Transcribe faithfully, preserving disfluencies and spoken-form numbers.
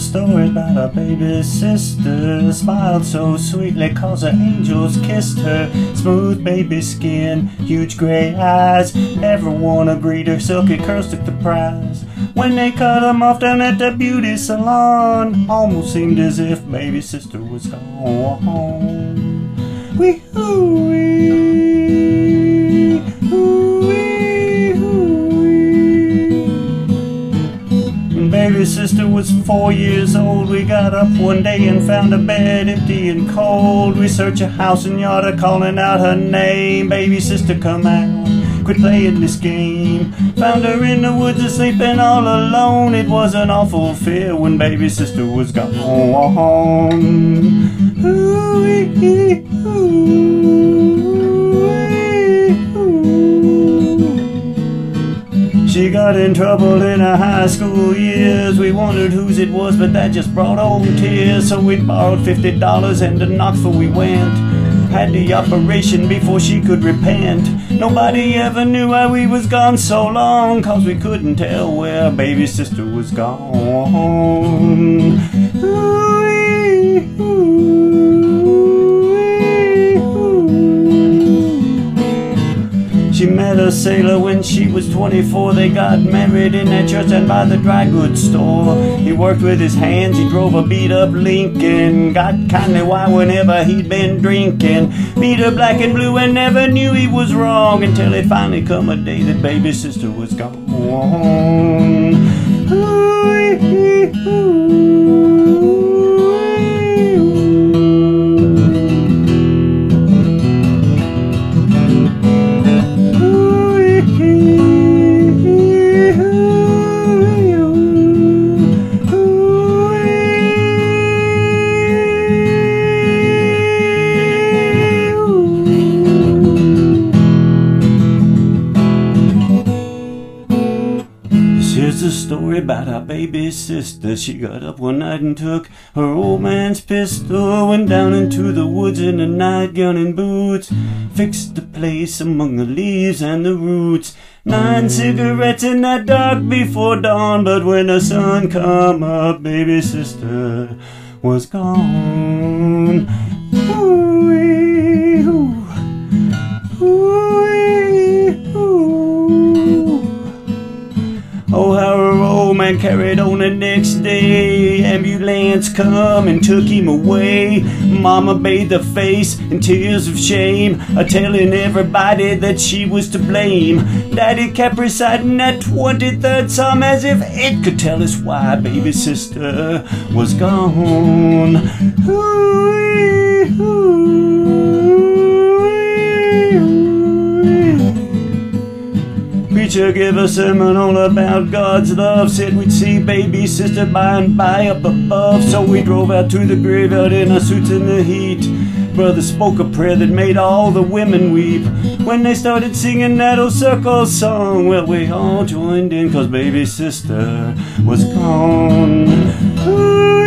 story about our baby sister. Smiled so sweetly cause her angels kissed her. Smooth baby skin, huge gray eyes. Everyone agreed her silky curls took the prize. When they cut them off down at the beauty salon, almost seemed as if baby sister was gone. Wee-hoo-wee, hoo-wee, hoo-wee. When baby sister was four years old, we got up one day and found a bed empty and cold. We searched her house and yard, calling out her name. Baby sister, come out, quit playing this game. Found her in the woods sleeping all alone. It was an awful fear when baby sister was gone. Ooh-wee, ooh-wee, ooh. She got in trouble in her high school years. We wondered whose it was, but that just brought on tears. So we borrowed fifty dollars and to Knoxville we went. Had the operation before she could repent. Nobody ever knew why we was gone so long, cause we couldn't tell where baby sister was gone. Ooh-wee, ooh-wee, ooh. She met a sailor when she was twenty-four. They got married in that church and by the dry goods store. He worked with his hands, he drove a beat-up Lincoln. Got kindly wild whenever he'd been drinking. Beat her black and blue and never knew he was wrong, until it finally come a day that baby sister was gone. Ooh-wee, ooh. Here's a story about our baby sister. She got up one night and took her old man's pistol. Went down into the woods in a nightgown and boots. Fixed the place among the leaves and the roots. Nine cigarettes in that dark before dawn. But when the sun come up, baby sister was gone. Ooh-wee, ooh. Ooh-wee, ooh. Oh, how her old man carried on the next day. Ambulance come and took him away. Mama bathed her face in tears of shame, a telling everybody that she was to blame. Daddy kept reciting that twenty-third Psalm as if it could tell us why baby sister was gone. Ooh-wee, ooh. Preacher gave a sermon all about God's love. Said we'd see baby sister by and by up above. So we drove out to the graveyard in our suits in the heat. Brother spoke a prayer that made all the women weep. When they started singing that old circle song, well, we all joined in, cause baby sister was gone. Ooh.